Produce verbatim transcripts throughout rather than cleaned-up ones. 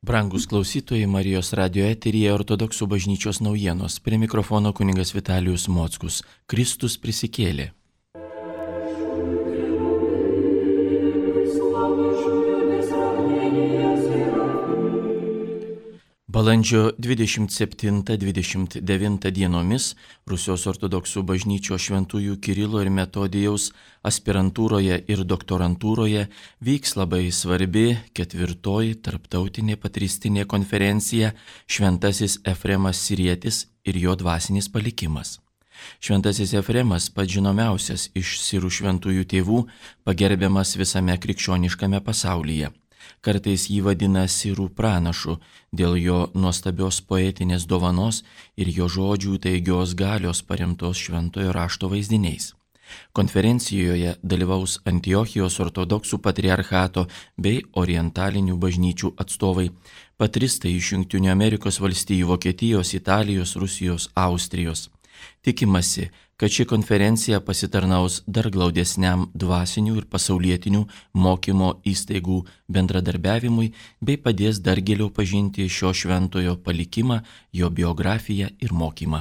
Brangus klausytojai, Marijos radio eteryje Ortodoksų bažnyčios naujienos. Prie mikrofono kunigas Vitalijus Mockus. Kristus prisikėlė. Balandžio dvidešimt septintą dvidešimt devintą dienomis Rusijos ortodoksų bažnyčios šventųjų Kirilo ir Metodijaus aspirantūroje ir doktorantūroje vyks labai svarbi ketvirtoji tarptautinė patristinė konferencija Šventasis Efremas Sirietis ir jo dvasinis palikimas. Šventasis Efremas, pats žinomiausias iš sirų šventųjų tėvų, pagerbiamas visame krikščioniškame pasaulyje. Kartais jį vadina sirų pranašu dėl jo nuostabios poetinės dovanos ir jo žodžių taigios galios paremtos šventojo rašto vaizdiniais. Konferencijoje dalyvaus Antiochijos ortodoksų patriarchato bei orientalinių bažnyčių atstovai, patristai iš Jungtinių Amerikos valstijų, Vokietijos, Italijos, Rusijos, Austrijos. Tikimasi, kad ši konferencija pasitarnaus dar glaudesniam dvasinių ir pasaulietinių mokymo įstaigų bendradarbiavimui bei padės dar giliau pažinti šio šventojo palikimą, jo biografiją ir mokymą.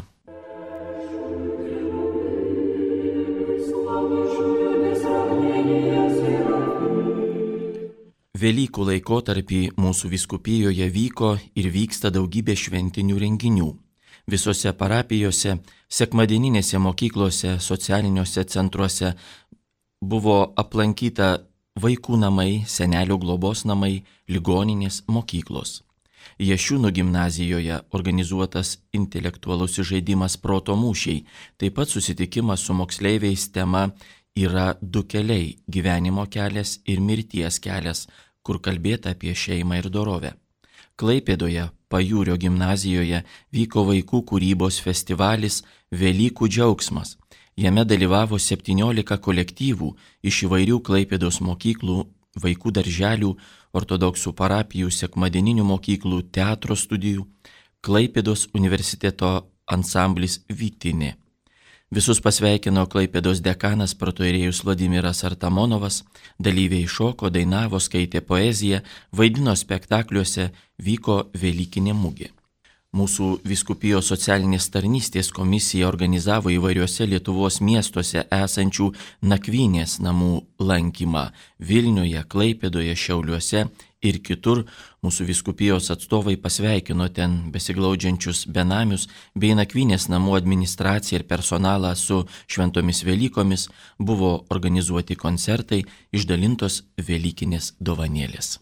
Velykų laikotarpį mūsų vyskupijoje vyko ir vyksta daugybė šventinių renginių. Visose parapijose, sekmadieninėse mokyklose, socialiniuose centruose buvo aplankyta vaikų namai, senelių globos namai, ligoninės, mokyklos. Jašiūnų gimnazijoje organizuotas intelektualus žaidimas proto mūšiai, taip pat susitikimas su moksleiviais tema yra du keliai - gyvenimo kelias ir mirties kelias, kur kalbėta apie šeimą ir dorovę. Klaipėdoje Pajūrio gimnazijoje vyko vaikų kūrybos festivalis Velykų džiaugsmas. Jame dalyvavo septyniolika kolektyvų iš įvairių Klaipėdos mokyklų, vaikų darželių, ortodoksų parapijų, sekmadieninių mokyklų, teatro studijų, Klaipėdos universiteto ansamblis Vytinė. Visus pasveikino Klaipėdos dekanas protoierėjus Vladimiras Artamonovas, dalyviai šoko, dainavo, skaitė poeziją, vaidino spektakliuose, vyko Velykinė mugė. Mūsų vyskupijos socialinės tarnystės komisija organizavo įvairiuose Lietuvos miestuose esančių nakvynės namų lankymą Vilniuje, Klaipėdoje, Šiauliuose ir kitur. Mūsų vyskupijos atstovai pasveikino ten besiglaudžiančius benamius bei nakvynės namų administraciją ir personalą su šventomis Velykomis, buvo organizuoti koncertai, išdalintos Velykinės dovanėlės.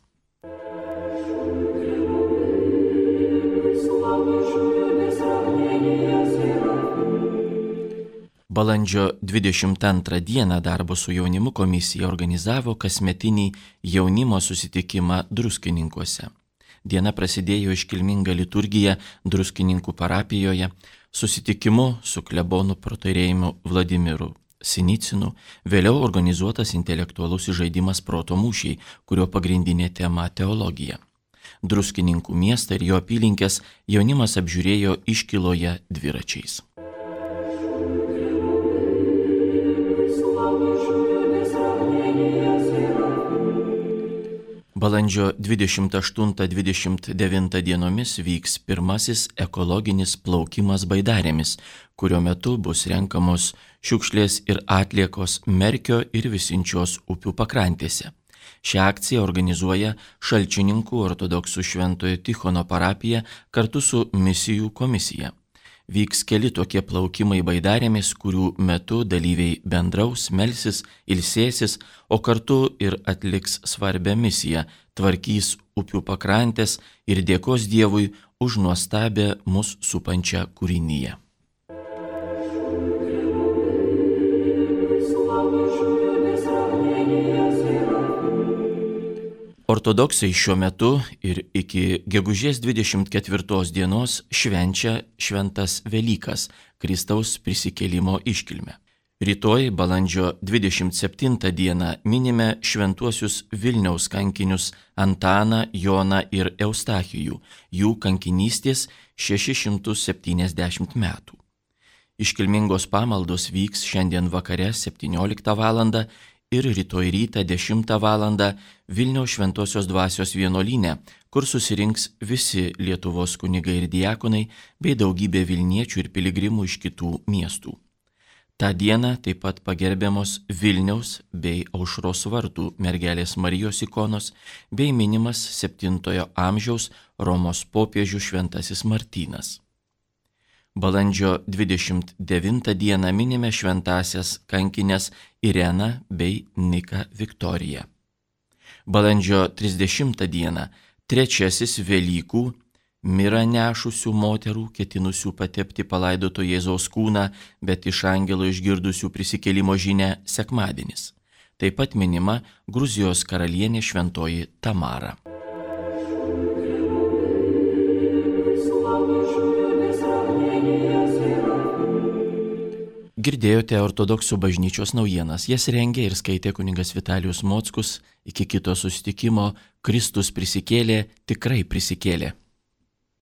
Balandžio dvidešimt antrą dieną darbo su jaunimu komisija organizavo kasmetinį jaunimo susitikimą Druskininkuose. Diena prasidėjo iškilminga liturgija Druskininkų parapijoje, susitikimu su klebonu protoierėjimu Vladimiru Sinicinu, vėliau organizuotas intelektualus žaidimas proto mūšiai, kurio pagrindinė tema teologija. Druskininkų miestą ir jo apylinkės jaunimas apžiūrėjo Iškyloje dviračiais. Balandžio dvidešimt aštuntą dvidešimt devintą dienomis vyks pirmasis ekologinis plaukimas baidarėmis, kurio metu bus renkamos šiukšlės ir atliekos Merkio ir Visinčios upių pakrantėse. Šią akciją organizuoja Šalčininkų ortodoksų Šventojo Tichono parapija kartu su misijų komisija. Vyks keli tokie plaukimai baidarėmis, kurių metu dalyviai bendraus, melsis, ilsėsis, o kartu ir atliks svarbią misiją, tvarkys upių pakrantės ir dėkos Dievui už nuostabią mus supančią kūriniją. Ortodoksai šiuo metu ir iki gegužės dvidešimt ketvirtos dienos švenčia šventas Velykas, Kristaus prisikėlimo iškilmę. Rytoj, balandžio dvidešimt septintą dieną, minime šventuosius Vilniaus kankinius Antaną, Joną ir Eustachijų, jų kankinystės šeši šimtai septyniasdešimt metų. Iškilmingos pamaldos vyks šiandien vakare septynioliktą valandą ir rytoj rytą dešimtą valandą Vilniaus Šventosios Dvasios vienuolyne, kur susirinks visi Lietuvos kunigai ir diakonai bei daugybė Vilniečių ir piligrimų iš kitų miestų. Ta diena taip pat pagerbiamos Vilniaus bei Aušros vartų mergelės Marijos ikonos bei minimas septintojo amžiaus Romos popiežių šventasis Martynas. Balandžio dvidešimt devintą dieną minime šventąsias kankines Ireną bei Niką Viktoriją. Balandžio trisdešimtą dieną trečiasis Velykų mirą nešusių moterų, ketinusių patepti palaidoto Jėzaus kūną, bet iš angelo išgirdusių prisikėlimo žinią sekmadienis. Taip pat minima Gruzijos karalienė šventoji Tamara. Girdėjote ortodoksų bažnyčios naujienas, jas rengė ir skaitė kunigas Vitalijus Mockus. Iki kito susitikimo, Kristus prisikėlė, tikrai prisikėlė.